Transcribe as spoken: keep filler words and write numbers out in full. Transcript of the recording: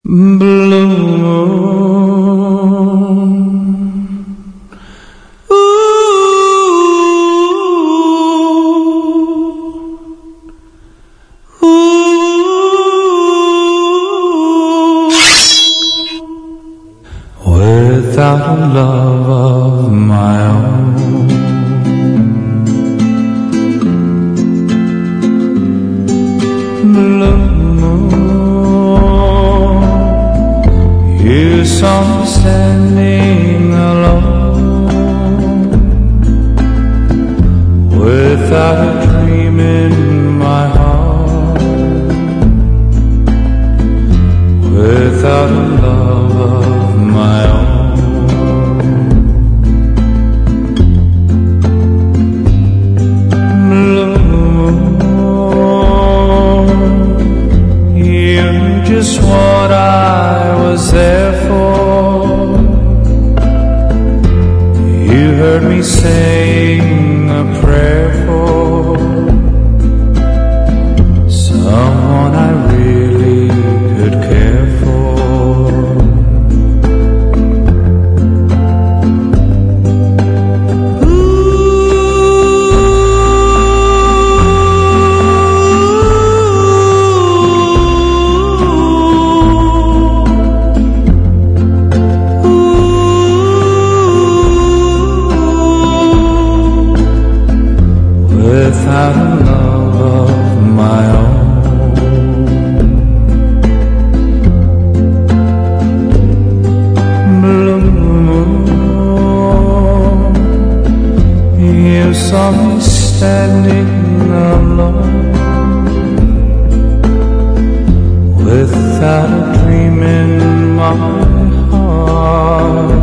Blue moon, ooh, ooh. Without a love of my own, blue you saw me standing alone, without a dream in my heart, without a love of my own. Blue moon, you're just what I was there for. You heard me saying a prayer for someone I really could care for. Without a love of my own, blue moon, you saw me standing alone, without a dream in my heart,